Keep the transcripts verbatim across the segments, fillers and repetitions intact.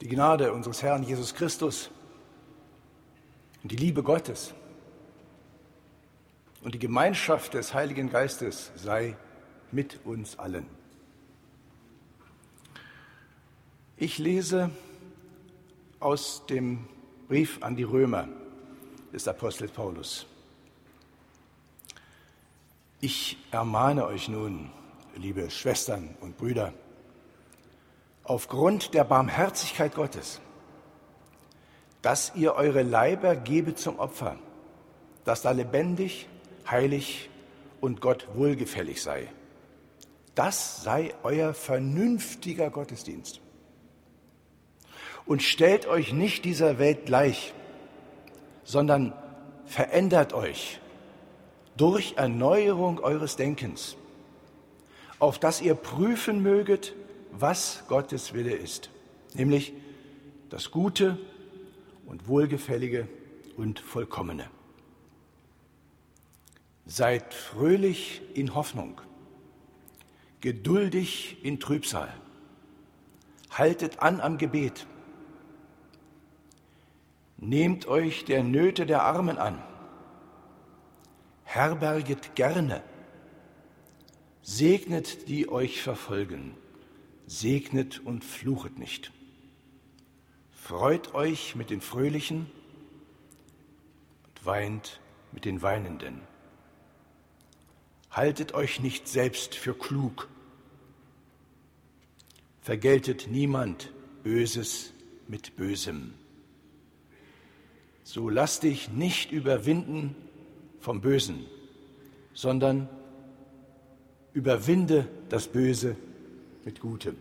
die Gnade unseres Herrn Jesus Christus und die Liebe Gottes und die Gemeinschaft des Heiligen Geistes sei mit uns allen. Ich lese aus dem Brief an die Römer des Apostels Paulus. Ich ermahne euch nun, liebe Schwestern und Brüder, aufgrund der Barmherzigkeit Gottes, dass ihr eure Leiber gebet zum Opfer, das da lebendig, heilig und Gott wohlgefällig sei. Das sei euer vernünftiger Gottesdienst. Und stellt euch nicht dieser Welt gleich, sondern verändert euch durch Erneuerung eures Denkens, auf dass ihr prüfen möget, was Gottes Wille ist, nämlich das Gute und Wohlgefällige und Vollkommene. Seid fröhlich in Hoffnung, geduldig in Trübsal, haltet an am Gebet, nehmt euch der Nöte der Armen an, herberget gerne, segnet die euch verfolgen, segnet und fluchet nicht. Freut euch mit den Fröhlichen und weint mit den Weinenden. Haltet euch nicht selbst für klug. Vergeltet niemand Böses mit Bösem. So lass dich nicht überwinden vom Bösen, sondern überwinde das Böse mit Gutem.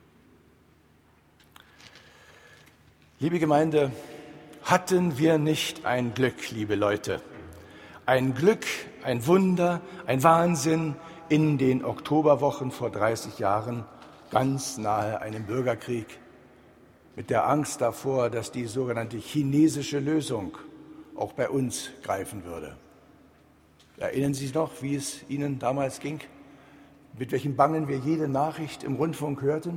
Liebe Gemeinde, hatten wir nicht ein Glück, liebe Leute, ein Glück, ein Wunder, ein Wahnsinn in den Oktoberwochen vor dreißig Jahren, ganz nahe einem Bürgerkrieg, mit der Angst davor, dass die sogenannte chinesische Lösung auch bei uns greifen würde. Erinnern Sie sich noch, wie es Ihnen damals ging? Mit welchem Bangen wir jede Nachricht im Rundfunk hörten?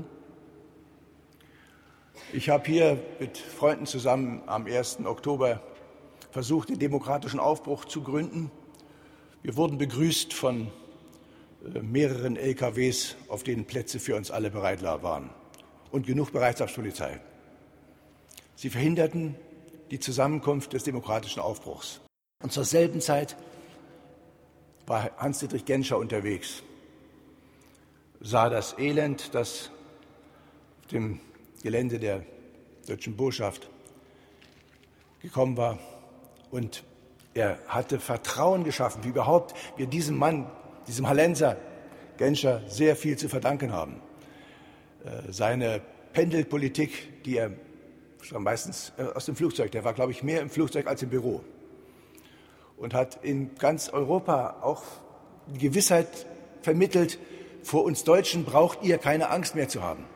Ich habe hier mit Freunden zusammen am ersten Oktober versucht, den demokratischen Aufbruch zu gründen. Wir wurden begrüßt von mehreren L K Ws, auf denen Plätze für uns alle bereit waren und genug Bereitschaftspolizei. Sie verhinderten die Zusammenkunft des demokratischen Aufbruchs. Und zur selben Zeit war Hans-Dietrich Genscher unterwegs, sah das Elend, das auf dem Gelände der deutschen Botschaft gekommen war, und er hatte Vertrauen geschaffen, wie überhaupt wir diesem Mann, diesem Hallenser Genscher sehr viel zu verdanken haben. Seine Pendelpolitik, die er meistens aus dem Flugzeug, der war, glaube ich, mehr im Flugzeug als im Büro, und hat in ganz Europa auch die Gewissheit vermittelt, vor uns Deutschen braucht ihr keine Angst mehr zu haben.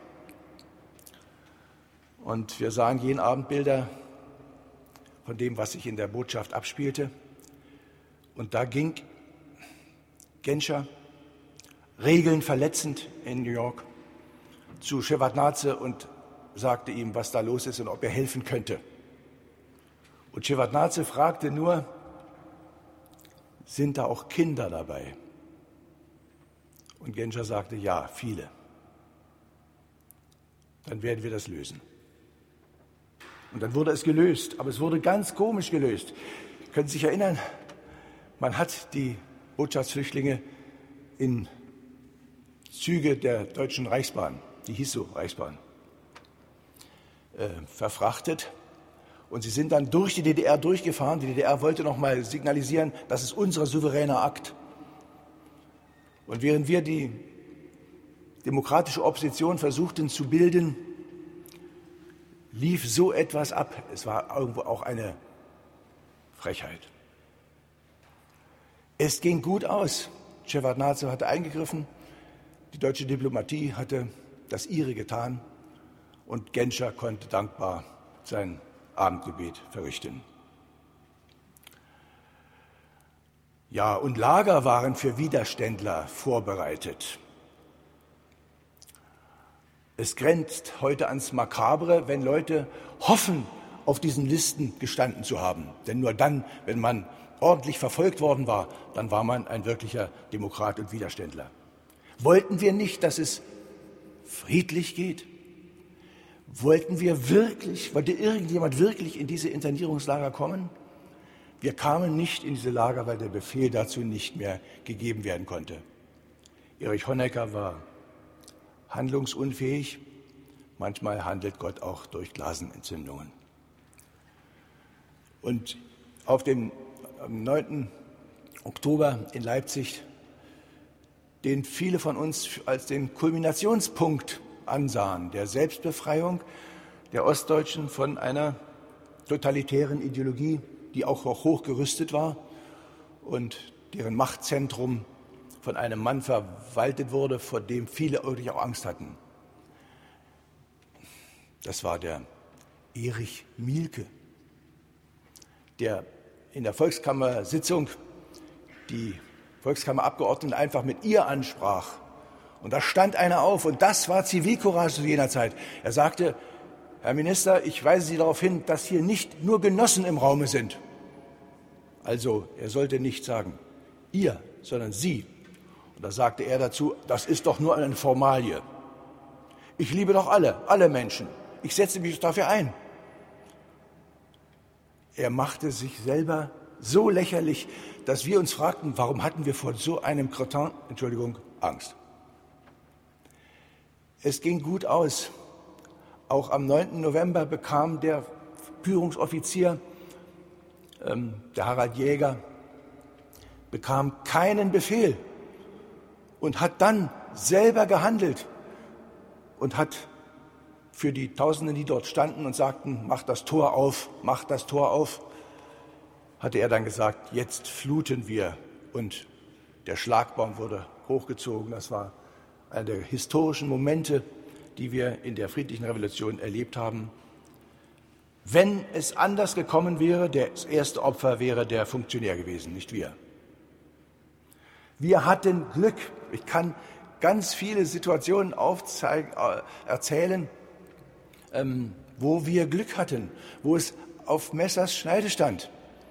Und wir sahen jeden Abend Bilder von dem, was sich in der Botschaft abspielte. Und da ging Genscher, Regeln verletzend in New York, zu Shevardnadse und sagte ihm, was da los ist und ob er helfen könnte. Und Shevardnadse fragte nur, sind da auch Kinder dabei? Und Genscher sagte, ja, viele. Dann werden wir das lösen. Und dann wurde es gelöst, aber es wurde ganz komisch gelöst. Können Sie sich erinnern, man hat die Botschaftsflüchtlinge in Züge der Deutschen Reichsbahn, die hieß so Reichsbahn, äh, verfrachtet. Und sie sind dann durch die D D R durchgefahren. Die D D R wollte noch mal signalisieren, das ist unser souveräner Akt. Und während wir die demokratische Opposition versuchten zu bilden, lief so etwas ab. Es war irgendwo auch eine Frechheit. Es ging gut aus. Shevardnadse hatte eingegriffen, die deutsche Diplomatie hatte das ihre getan und Genscher konnte dankbar sein Abendgebet verrichten. Ja, und Lager waren für Widerständler vorbereitet. Es grenzt heute ans Makabre, wenn Leute hoffen, auf diesen Listen gestanden zu haben. Denn nur dann, wenn man ordentlich verfolgt worden war, dann war man ein wirklicher Demokrat und Widerständler. Wollten wir nicht, dass es friedlich geht? Wollten wir wirklich, wollte irgendjemand wirklich in diese Internierungslager kommen? Wir kamen nicht in diese Lager, weil der Befehl dazu nicht mehr gegeben werden konnte. Erich Honecker war handlungsunfähig. Manchmal handelt Gott auch durch Blasenentzündungen. Und auf dem neunten Oktober in Leipzig, den viele von uns als den Kulminationspunkt ansahen, der Selbstbefreiung der Ostdeutschen von einer totalitären Ideologie, die auch hoch gerüstet war und deren Machtzentrum von einem Mann verwaltet wurde, vor dem viele wirklich auch Angst hatten. Das war der Erich Mielke, der in der Volkskammersitzung die Volkskammerabgeordneten einfach mit ihr ansprach. Und da stand einer auf, und das war Zivilcourage zu jener Zeit. Er sagte: Herr Minister, ich weise Sie darauf hin, dass hier nicht nur Genossen im Raume sind. Also, er sollte nicht sagen ihr, sondern Sie. Und da sagte er dazu: Das ist doch nur eine Formalie. Ich liebe doch alle, alle Menschen. Ich setze mich dafür ein. Er machte sich selber so lächerlich, dass wir uns fragten, warum hatten wir vor so einem Cretin, Entschuldigung, Angst. Es ging gut aus. Auch am neunten November bekam der Führungsoffizier, ähm, der Harald Jäger, bekam keinen Befehl und hat dann selber gehandelt und hat für die Tausenden, die dort standen und sagten, macht das Tor auf, macht das Tor auf, hatte er dann gesagt, jetzt fluten wir. Und der Schlagbaum wurde hochgezogen. Das war einer der historischen Momente, die wir in der friedlichen Revolution erlebt haben. Wenn es anders gekommen wäre, das erste Opfer wäre der Funktionär gewesen, nicht wir. Wir hatten Glück. Ich kann ganz viele Situationen aufzeigen, äh, erzählen, ähm, wo wir Glück hatten, wo es auf Messers Schneide stand.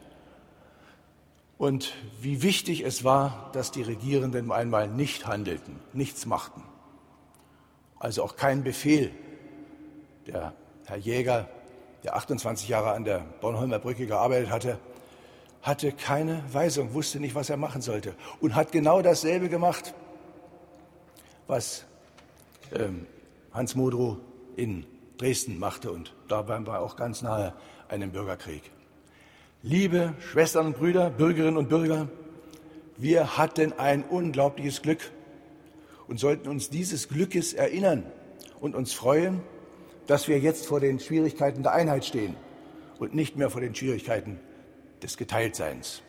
Und wie wichtig es war, dass die Regierenden einmal nicht handelten, nichts machten. Also auch kein Befehl. Der Herr Jäger, der achtundzwanzig Jahre an der Bornholmer Brücke gearbeitet hatte, hatte keine Weisung, wusste nicht, was er machen sollte und hat genau dasselbe gemacht, was ähm, Hans Modrow in Dresden machte, und da waren wir auch ganz nahe einem Bürgerkrieg. Liebe Schwestern und Brüder, Bürgerinnen und Bürger, wir hatten ein unglaubliches Glück und sollten uns dieses Glückes erinnern und uns freuen, dass wir jetzt vor den Schwierigkeiten der Einheit stehen und nicht mehr vor den Schwierigkeiten des Geteiltseins.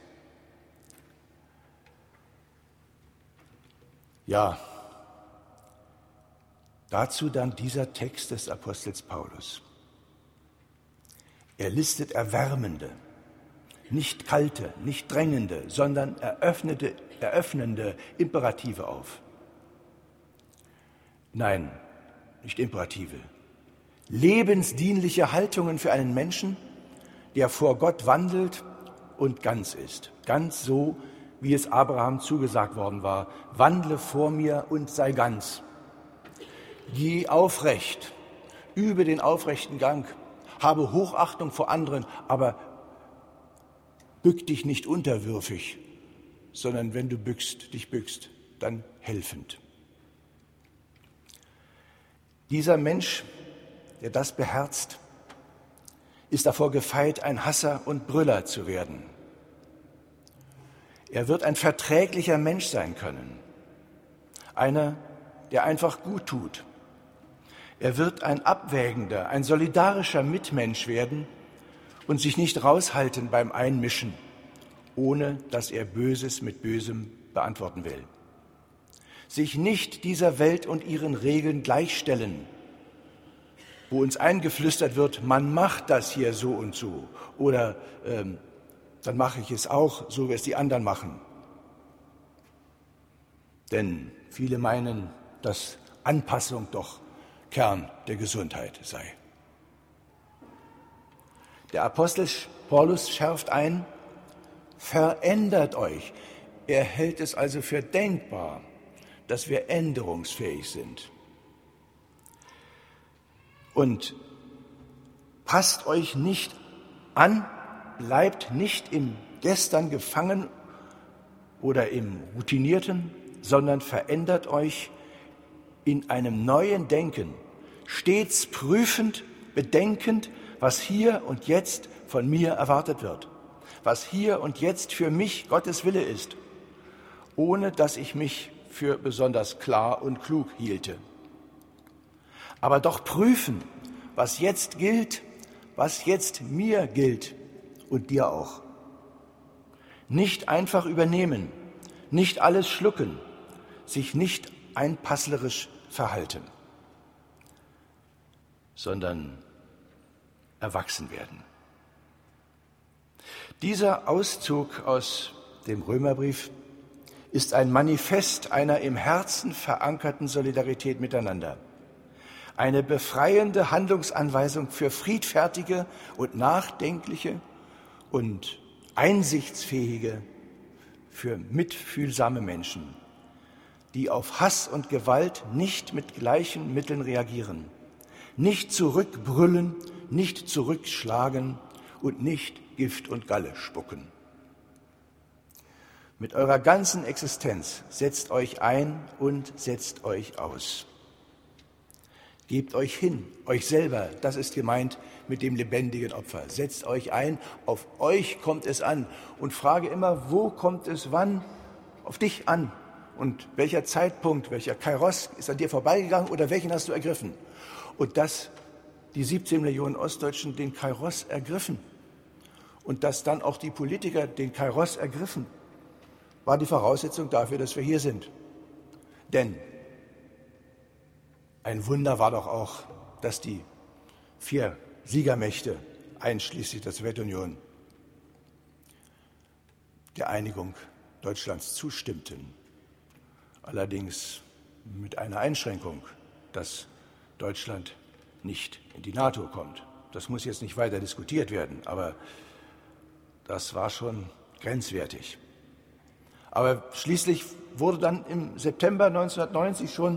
Ja, dazu dann dieser Text des Apostels Paulus. Er listet erwärmende, nicht kalte, nicht drängende, sondern eröffnete, eröffnende Imperative auf. Nein, nicht Imperative. Lebensdienliche Haltungen für einen Menschen, der vor Gott wandelt und ganz ist. Ganz so, wie es Abraham zugesagt worden war. Wandle vor mir und sei ganz. Geh aufrecht, übe den aufrechten Gang, habe Hochachtung vor anderen, aber bück dich nicht unterwürfig, sondern wenn du bückst, dich bückst, dann helfend. Dieser Mensch, der das beherzt, ist davor gefeit, ein Hasser und Brüller zu werden. Er wird ein verträglicher Mensch sein können, einer, der einfach gut tut. Er wird ein abwägender, ein solidarischer Mitmensch werden und sich nicht raushalten beim Einmischen, ohne dass er Böses mit Bösem beantworten will. Sich nicht dieser Welt und ihren Regeln gleichstellen, wo uns eingeflüstert wird, man macht das hier so und so oder ähm, dann mache ich es auch, so wie es die anderen machen. Denn viele meinen, dass Anpassung doch Kern der Gesundheit sei. Der Apostel Paulus schärft ein, verändert euch. Er hält es also für denkbar, dass wir änderungsfähig sind. Und passt euch nicht an, bleibt nicht im Gestern gefangen oder im Routinierten, sondern verändert euch in einem neuen Denken, stets prüfend, bedenkend, was hier und jetzt von mir erwartet wird, was hier und jetzt für mich Gottes Wille ist, ohne dass ich mich für besonders klar und klug hielte. Aber doch prüfen, was jetzt gilt, was jetzt mir gilt und dir auch. Nicht einfach übernehmen, nicht alles schlucken, sich nicht einpasslerisch verhalten, sondern erwachsen werden. Dieser Auszug aus dem Römerbrief ist ein Manifest einer im Herzen verankerten Solidarität miteinander. Eine befreiende Handlungsanweisung für friedfertige und nachdenkliche und einsichtsfähige, für mitfühlsame Menschen, die auf Hass und Gewalt nicht mit gleichen Mitteln reagieren, nicht zurückbrüllen, nicht zurückschlagen und nicht Gift und Galle spucken. Mit eurer ganzen Existenz setzt euch ein und setzt euch aus. Gebt euch hin, euch selber, das ist gemeint mit dem lebendigen Opfer. Setzt euch ein, auf euch kommt es an und frage immer, wo kommt es wann auf dich an? Und welcher Zeitpunkt, welcher Kairos ist an dir vorbeigegangen oder welchen hast du ergriffen? Und dass die siebzehn Millionen Ostdeutschen den Kairos ergriffen und dass dann auch die Politiker den Kairos ergriffen, war die Voraussetzung dafür, dass wir hier sind. Denn ein Wunder war doch auch, dass die vier Siegermächte, einschließlich der Sowjetunion, der Einigung Deutschlands zustimmten. Allerdings mit einer Einschränkung, dass Deutschland nicht in die NATO kommt. Das muss jetzt nicht weiter diskutiert werden, aber das war schon grenzwertig. Aber schließlich wurde dann im September neunzehnhundertneunzig schon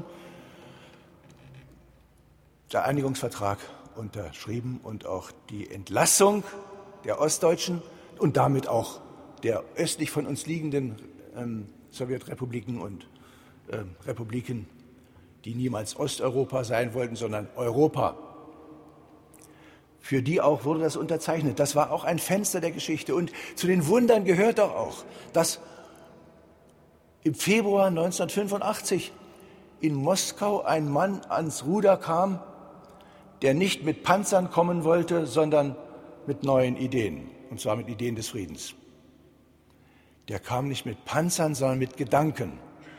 der Einigungsvertrag unterschrieben und auch die Entlassung der Ostdeutschen und damit auch der östlich von uns liegenden ähm, Sowjetrepubliken und ähm, Republiken, die niemals Osteuropa sein wollten, sondern Europa. Für die auch wurde das unterzeichnet. Das war auch ein Fenster der Geschichte. Und zu den Wundern gehört doch auch, dass im Februar neunzehnhundertfünfundachtzig in Moskau ein Mann ans Ruder kam, der nicht mit Panzern kommen wollte, sondern mit neuen Ideen, und zwar mit Ideen des Friedens. Der kam nicht mit Panzern, sondern mit Gedanken.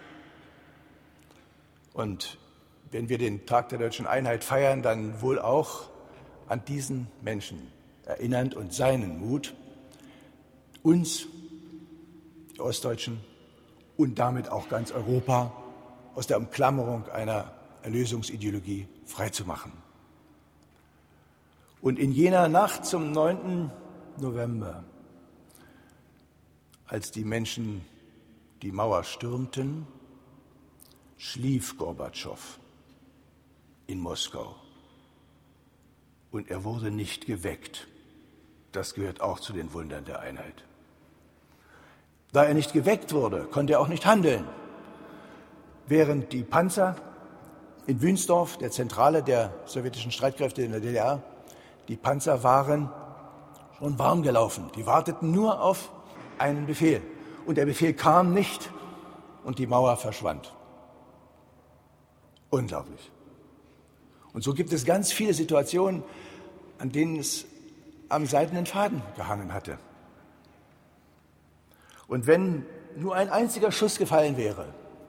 Und wenn wir den Tag der deutschen Einheit feiern, dann wohl auch an diesen Menschen erinnernd und seinen Mut, uns, die Ostdeutschen, und damit auch ganz Europa aus der Umklammerung einer Erlösungsideologie freizumachen. Und in jener Nacht zum neunten November, als die Menschen die Mauer stürmten, schlief Gorbatschow in Moskau. Und er wurde nicht geweckt. Das gehört auch zu den Wundern der Einheit. Da er nicht geweckt wurde, konnte er auch nicht handeln. Während die Panzer in Wünsdorf, der Zentrale der sowjetischen Streitkräfte in der D D R, die Panzer waren schon warm gelaufen. Die warteten nur auf einen Befehl. Und der Befehl kam nicht und die Mauer verschwand. Unglaublich. Und so gibt es ganz viele Situationen, an denen es am seidenen Faden gehangen hatte. Und wenn nur ein einziger Schuss gefallen wäre,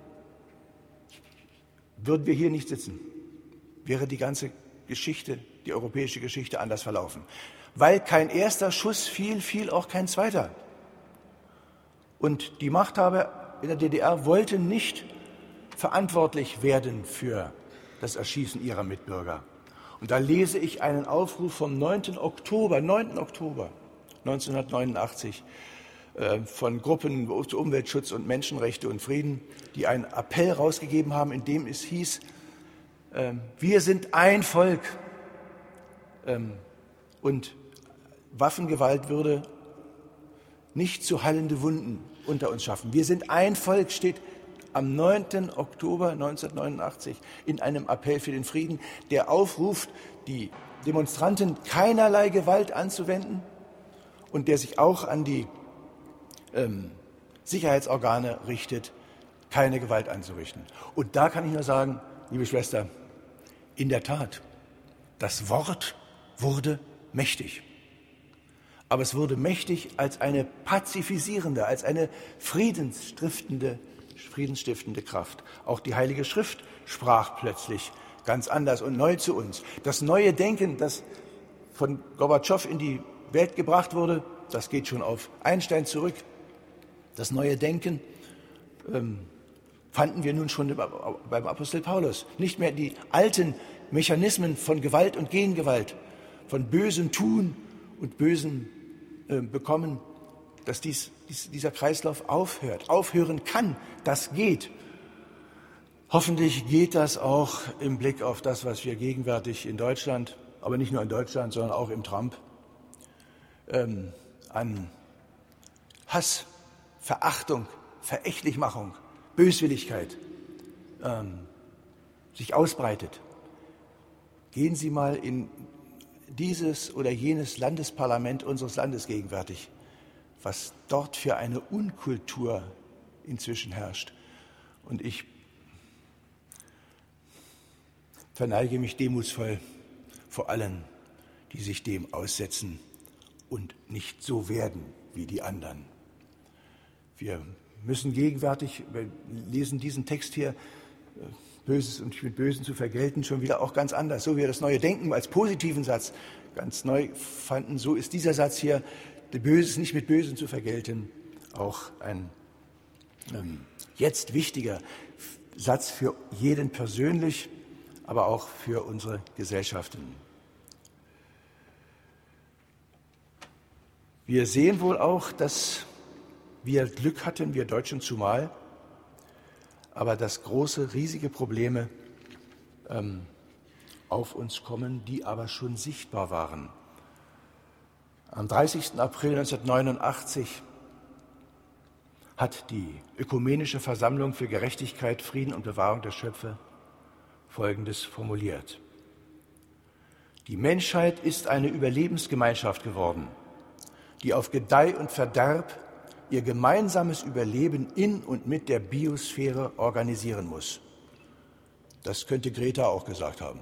würden wir hier nicht sitzen. Wäre die ganze Geschichte, die europäische Geschichte anders verlaufen. Weil kein erster Schuss fiel, fiel auch kein zweiter. Und die Machthaber in der D D R wollten nicht verantwortlich werden für das Erschießen ihrer Mitbürger. Und da lese ich einen Aufruf vom neunten Oktober, neunten Oktober neunzehnhundertneunundachtzig äh, von Gruppen zu Umweltschutz und Menschenrechte und Frieden, die einen Appell rausgegeben haben, in dem es hieß, äh, wir sind ein Volk ähm, und Waffengewalt würde nicht zu heilende Wunden unter uns schaffen. Wir sind ein Volk, steht am neunten Oktober neunzehnhundertneunundachtzig in einem Appell für den Frieden, der aufruft, die Demonstranten keinerlei Gewalt anzuwenden und der sich auch an die ähm, Sicherheitsorgane richtet, keine Gewalt anzurichten. Und da kann ich nur sagen, liebe Schwester, in der Tat, das Wort wurde mächtig. Aber es wurde mächtig als eine pazifisierende, als eine friedensstiftende, friedensstiftende Kraft. Auch die Heilige Schrift sprach plötzlich ganz anders und neu zu uns. Das neue Denken, das von Gorbatschow in die Welt gebracht wurde, das geht schon auf Einstein zurück. Das neue Denken ähm, fanden wir nun schon beim Apostel Paulus. Nicht mehr die alten Mechanismen von Gewalt und Gegengewalt, von bösem Tun und bösem äh, Bekommen, dass dies, dies, dieser Kreislauf aufhört, aufhören kann. Das geht. Hoffentlich geht das auch im Blick auf das, was wir gegenwärtig in Deutschland, aber nicht nur in Deutschland, sondern auch im Trump, ähm, an Hass, Verachtung, Verächtlichmachung, Böswilligkeit ähm, sich ausbreitet. Gehen Sie mal in dieses oder jenes Landesparlament unseres Landes gegenwärtig, was dort für eine Unkultur inzwischen herrscht. Und ich verneige mich demutsvoll vor allen, die sich dem aussetzen und nicht so werden wie die anderen. Wir müssen gegenwärtig, wir lesen diesen Text hier, Böses und mit Bösen zu vergelten, schon wieder auch ganz anders. So wie wir das neue Denken als positiven Satz ganz neu fanden, so ist dieser Satz hier, Böses nicht mit Bösen zu vergelten, auch ein ähm, jetzt wichtiger Satz für jeden persönlich, aber auch für unsere Gesellschaften. Wir sehen wohl auch, dass wir Glück hatten, wir Deutschen zumal, aber dass große, riesige Probleme ähm, auf uns kommen, die aber schon sichtbar waren. Am dreißigsten April neunzehnhundertneunundachtzig hat die Ökumenische Versammlung für Gerechtigkeit, Frieden und Bewahrung der Schöpfe Folgendes formuliert. Die Menschheit ist eine Überlebensgemeinschaft geworden, die auf Gedeih und Verderb ihr gemeinsames Überleben in und mit der Biosphäre organisieren muss. Das könnte Greta auch gesagt haben.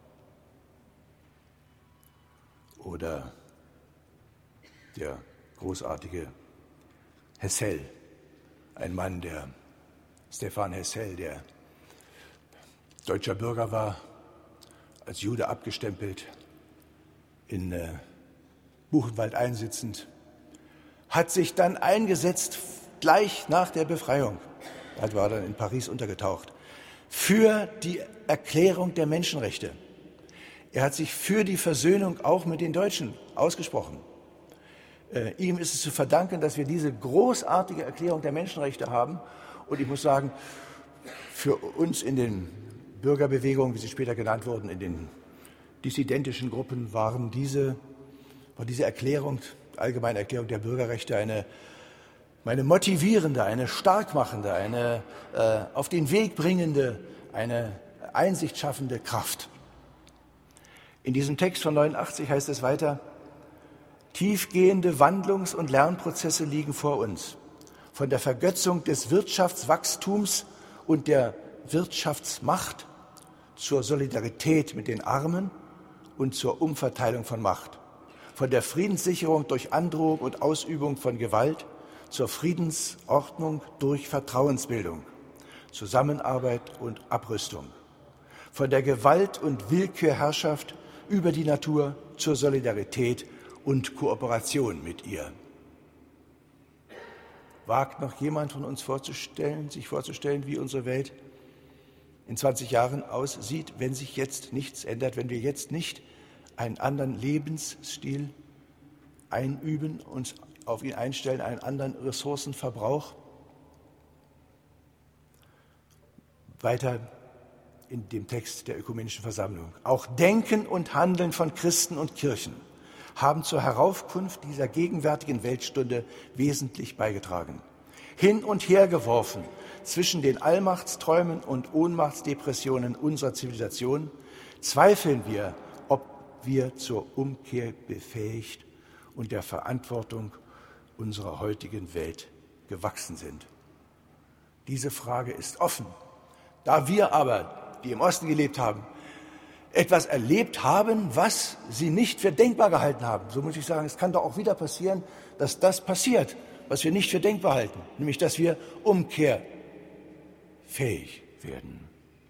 Oder der großartige Hessel, ein Mann, der Stefan Hessel, der deutscher Bürger war, als Jude abgestempelt, in äh, Buchenwald einsitzend, hat sich dann eingesetzt, gleich nach der Befreiung, er war dann in Paris untergetaucht, für die Erklärung der Menschenrechte. Er hat sich für die Versöhnung auch mit den Deutschen ausgesprochen. Äh, ihm ist es zu verdanken, dass wir diese großartige Erklärung der Menschenrechte haben. Und ich muss sagen, für uns in den Bürgerbewegungen, wie sie später genannt wurden, in den dissidentischen Gruppen, waren diese, war diese Erklärung, allgemeine Erklärung der Bürgerrechte eine, eine motivierende, eine starkmachende, eine äh, auf den Weg bringende, eine Einsicht schaffende Kraft. In diesem Text von neunundachtzig heißt es weiter, tiefgehende Wandlungs- und Lernprozesse liegen vor uns. Von der Vergötzung des Wirtschaftswachstums und der Wirtschaftsmacht zur Solidarität mit den Armen und zur Umverteilung von Macht. Von der Friedenssicherung durch Androhung und Ausübung von Gewalt zur Friedensordnung durch Vertrauensbildung, Zusammenarbeit und Abrüstung. Von der Gewalt- und Willkürherrschaft über die Natur zur Solidarität und Kooperation mit ihr. Wagt noch jemand von uns vorzustellen, sich vorzustellen, wie unsere Welt in zwanzig Jahren aussieht, wenn sich jetzt nichts ändert, wenn wir jetzt nicht einen anderen Lebensstil einüben, uns auf ihn einstellen, einen anderen Ressourcenverbrauch. Weiter in dem Text der Ökumenischen Versammlung. Auch Denken und Handeln von Christen und Kirchen haben zur Heraufkunft dieser gegenwärtigen Weltstunde wesentlich beigetragen. Hin und her geworfen zwischen den Allmachtsträumen und Ohnmachtsdepressionen unserer Zivilisation, zweifeln wir, ob wir zur Umkehr befähigt und der Verantwortung unserer heutigen Welt gewachsen sind. Diese Frage ist offen. Da wir aber, die im Osten gelebt haben, etwas erlebt haben, was sie nicht für denkbar gehalten haben. So muss ich sagen, es kann doch auch wieder passieren, dass das passiert, was wir nicht für denkbar halten, nämlich dass wir umkehrfähig werden.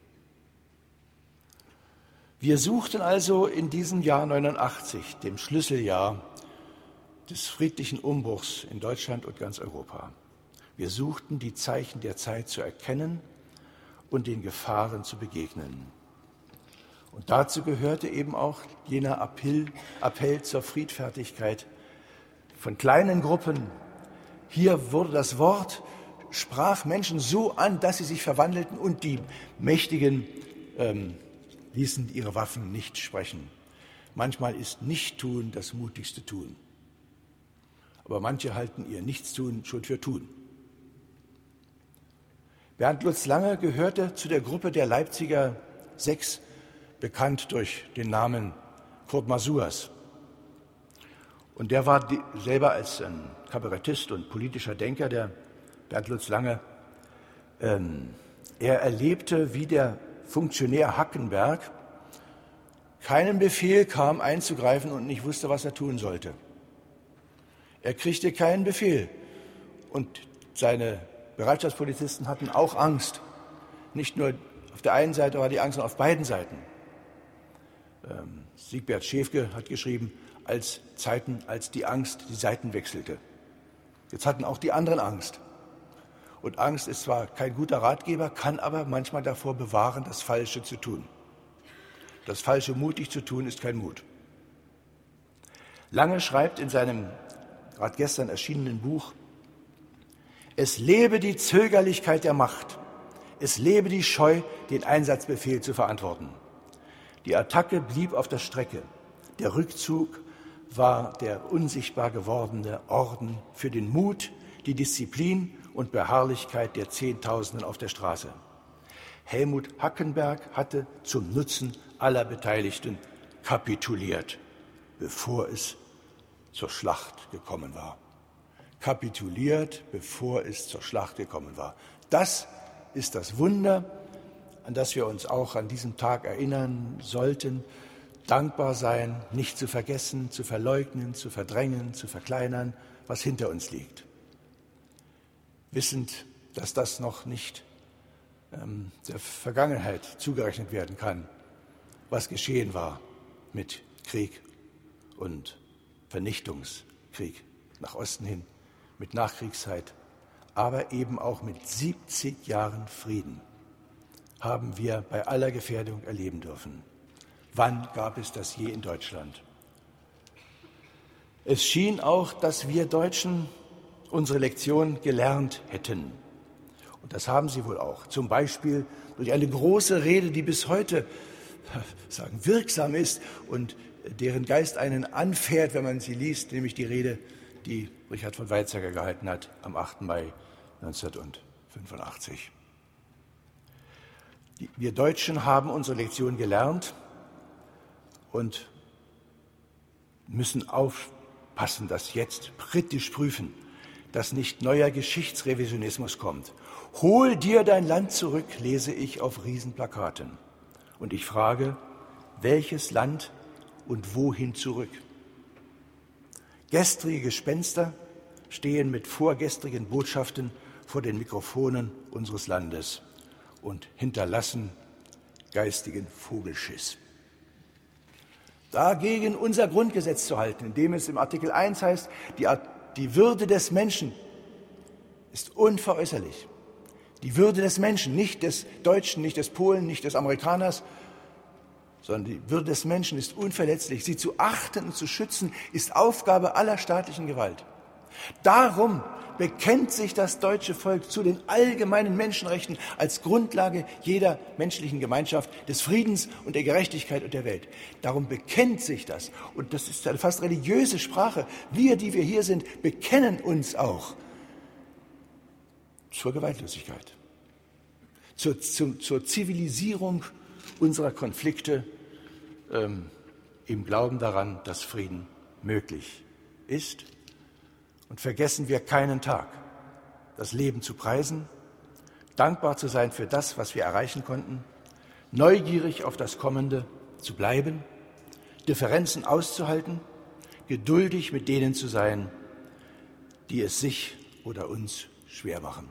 Wir suchten also in diesem Jahr neunundachtzig, dem Schlüsseljahr des friedlichen Umbruchs in Deutschland und ganz Europa. Wir suchten die Zeichen der Zeit zu erkennen und den Gefahren zu begegnen. Und dazu gehörte eben auch jener Appell, Appell zur Friedfertigkeit von kleinen Gruppen. Hier wurde das Wort, sprach Menschen so an, dass sie sich verwandelten und die Mächtigen ähm, ließen ihre Waffen nicht sprechen. Manchmal ist Nichttun das mutigste Tun. Aber manche halten ihr Nichtstun schon für Tun. Bernd Lutz Lange gehörte zu der Gruppe der Leipziger Sechs, bekannt durch den Namen Kurt Masuas. Und der war die, selber als ein Kabarettist und politischer Denker, der Bernd Lutz Lange, ähm, er erlebte, wie der Funktionär Hackenberg keinen Befehl kam, einzugreifen und nicht wusste, was er tun sollte. Er kriegte keinen Befehl und seine Bereitschaftspolizisten hatten auch Angst. Nicht nur auf der einen Seite war die Angst, sondern auf beiden Seiten. Ähm, Siegbert Schäfke hat geschrieben, als Zeiten, als die Angst die Seiten wechselte. Jetzt hatten auch die anderen Angst. Und Angst ist zwar kein guter Ratgeber, kann aber manchmal davor bewahren, das Falsche zu tun. Das Falsche mutig zu tun, ist kein Mut. Lange schreibt in seinem gerade gestern erschienenen Buch: Es lebe die Zögerlichkeit der Macht. Es lebe die Scheu, den Einsatzbefehl zu verantworten. Die Attacke blieb auf der Strecke. Der Rückzug war der unsichtbar gewordene Orden für den Mut, die Disziplin und Beharrlichkeit der Zehntausenden auf der Straße. Helmut Hackenberg hatte zum Nutzen aller Beteiligten kapituliert, bevor es zur Schlacht gekommen war. Kapituliert, bevor es zur Schlacht gekommen war. Das ist das Wunder, an das wir uns auch an diesem Tag erinnern sollten. Dankbar sein, nicht zu vergessen, zu verleugnen, zu verdrängen, zu verkleinern, was hinter uns liegt. Wissend, dass das noch nicht ähm, der Vergangenheit zugerechnet werden kann, was geschehen war mit Krieg und Vernichtungskrieg nach Osten hin, mit Nachkriegszeit, aber eben auch mit siebzig Jahren Frieden haben wir bei aller Gefährdung erleben dürfen. Wann gab es das je in Deutschland? Es schien auch, dass wir Deutschen unsere Lektion gelernt hätten. Und das haben sie wohl auch. Zum Beispiel durch eine große Rede, die bis heute sagen, wirksam ist und deren Geist einen anfährt, wenn man sie liest, nämlich die Rede, die Richard von Weizsäcker gehalten hat am achten Mai neunzehnhundertfünfundachtzig. Wir Deutschen haben unsere Lektion gelernt und müssen aufpassen, dass jetzt kritisch prüfen, dass nicht neuer Geschichtsrevisionismus kommt. Hol dir dein Land zurück, lese ich auf Riesenplakaten. Und ich frage, welches Land und wohin zurück? Gestrige Gespenster stehen mit vorgestrigen Botschaften vor den Mikrofonen unseres Landes und hinterlassen geistigen Vogelschiss. Dagegen unser Grundgesetz zu halten, indem es im Artikel eins heißt, die, die Würde des Menschen ist unveräußerlich. Die Würde des Menschen, nicht des Deutschen, nicht des Polen, nicht des Amerikaners, sondern die Würde des Menschen ist unverletzlich. Sie zu achten und zu schützen, ist Aufgabe aller staatlichen Gewalt. Darum bekennt sich das deutsche Volk zu den allgemeinen Menschenrechten als Grundlage jeder menschlichen Gemeinschaft, des Friedens und der Gerechtigkeit und der Welt. Darum bekennt sich das. Und das ist eine fast religiöse Sprache. Wir, die wir hier sind, bekennen uns auch zur Gewaltlosigkeit, zur, zur, zur Zivilisierung unserer Konflikte, ähm, im Glauben daran, dass Frieden möglich ist. Und vergessen wir keinen Tag, das Leben zu preisen, dankbar zu sein für das, was wir erreichen konnten, neugierig auf das Kommende zu bleiben, Differenzen auszuhalten, geduldig mit denen zu sein, die es sich oder uns schwer machen.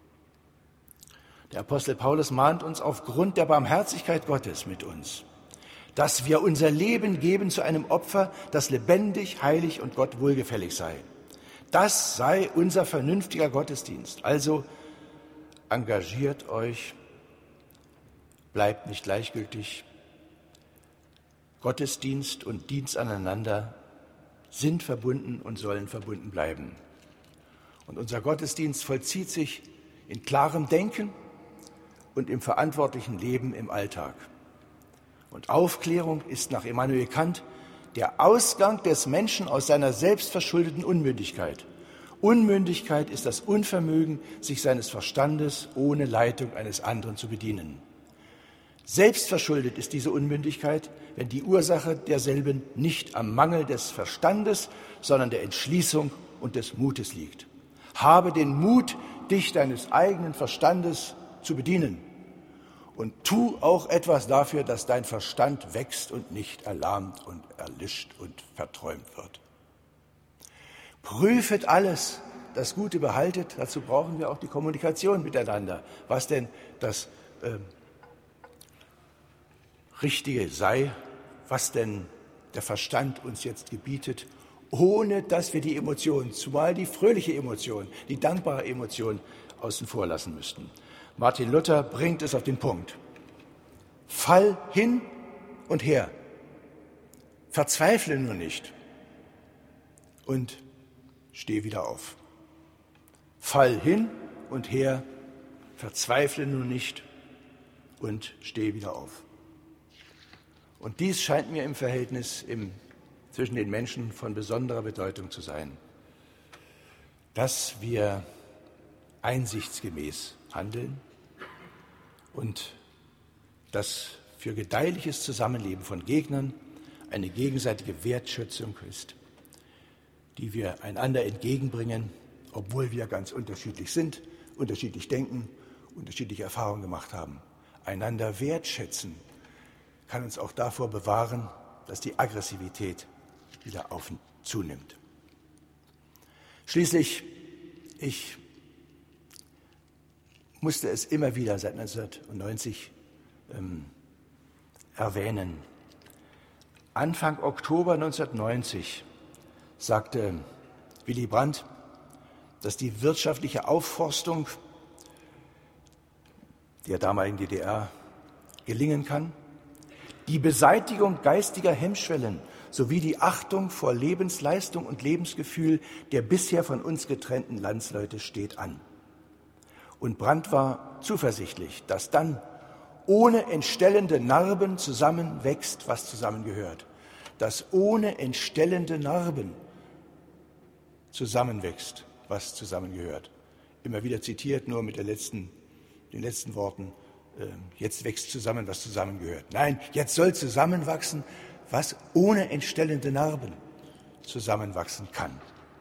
Der Apostel Paulus mahnt uns aufgrund der Barmherzigkeit Gottes mit uns, dass wir unser Leben geben zu einem Opfer, das lebendig, heilig und Gott wohlgefällig sei. Das sei unser vernünftiger Gottesdienst. Also engagiert euch, bleibt nicht gleichgültig. Gottesdienst und Dienst aneinander sind verbunden und sollen verbunden bleiben. Und unser Gottesdienst vollzieht sich in klarem Denken und im verantwortlichen Leben im Alltag. Und Aufklärung ist nach Immanuel Kant der Ausgang des Menschen aus seiner selbstverschuldeten Unmündigkeit. Unmündigkeit ist das Unvermögen, sich seines Verstandes ohne Leitung eines anderen zu bedienen. Selbstverschuldet ist diese Unmündigkeit, wenn die Ursache derselben nicht am Mangel des Verstandes, sondern der Entschließung und des Mutes liegt. Habe den Mut, dich deines eigenen Verstandes zu bedienen. Und tu auch etwas dafür, dass dein Verstand wächst und nicht erlahmt und erlischt und verträumt wird. Prüfet alles, das Gute behaltet. Dazu brauchen wir auch die Kommunikation miteinander. Was denn das äh, Richtige sei, was denn der Verstand uns jetzt gebietet, ohne dass wir die Emotionen, zumal die fröhliche Emotion, die dankbare Emotion, außen vor lassen müssten. Martin Luther bringt es auf den Punkt. Fall hin und her. Verzweifle nur nicht. Und steh wieder auf. Fall hin und her. Verzweifle nur nicht. Und steh wieder auf. Und dies scheint mir im Verhältnis im, zwischen den Menschen von besonderer Bedeutung zu sein. Dass wir einsichtsgemäß handeln und dass für gedeihliches Zusammenleben von Gegnern eine gegenseitige Wertschätzung ist, die wir einander entgegenbringen, obwohl wir ganz unterschiedlich sind, unterschiedlich denken, unterschiedliche Erfahrungen gemacht haben. Einander wertschätzen kann uns auch davor bewahren, dass die Aggressivität wieder auf und zunimmt. Schließlich, ich musste es immer wieder seit neunzehnhundertneunzig ähm, erwähnen. Anfang Oktober neunzehnhundertneunzig sagte Willy Brandt, dass die wirtschaftliche Aufforstung der damaligen D D R gelingen kann, die Beseitigung geistiger Hemmschwellen sowie die Achtung vor Lebensleistung und Lebensgefühl der bisher von uns getrennten Landsleute steht an. Und Brandt war zuversichtlich, dass dann ohne entstellende Narben zusammenwächst, was zusammengehört. Dass ohne entstellende Narben zusammenwächst, was zusammengehört. Immer wieder zitiert, nur mit der letzten, den letzten Worten, äh, jetzt wächst zusammen, was zusammengehört. Nein, jetzt soll zusammenwachsen, was ohne entstellende Narben zusammenwachsen kann.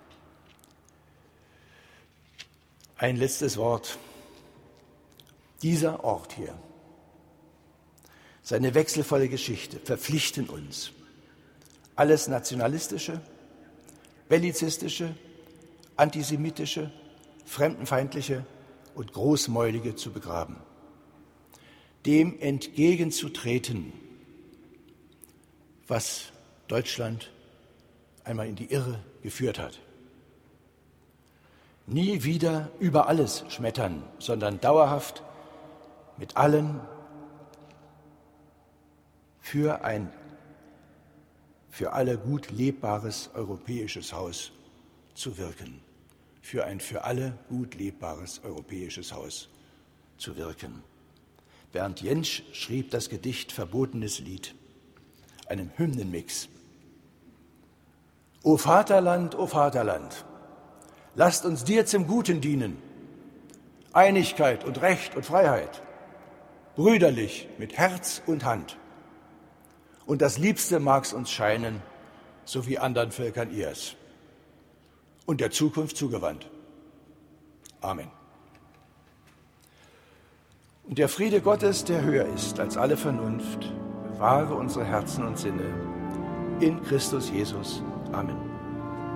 Ein letztes Wort. Dieser Ort hier, seine wechselvolle Geschichte verpflichten uns, alles Nationalistische, Bellizistische, Antisemitische, Fremdenfeindliche und Großmäulige zu begraben, dem entgegenzutreten, was Deutschland einmal in die Irre geführt hat. nie wieder über alles schmettern, sondern dauerhaft mit allen für ein für alle gut lebbares europäisches Haus zu wirken. Für ein für alle gut lebbares europäisches Haus zu wirken. Bernd Jentsch schrieb das Gedicht Verbotenes Lied, einen Hymnenmix. O Vaterland, o Vaterland, lasst uns dir zum Guten dienen. Einigkeit und Recht und Freiheit, brüderlich mit Herz und Hand. Und das Liebste mag's uns scheinen, so wie anderen Völkern ihrs. Und der Zukunft zugewandt. Amen. Und der Friede Gottes, der höher ist als alle Vernunft, bewahre unsere Herzen und Sinne in Christus Jesus. Amen.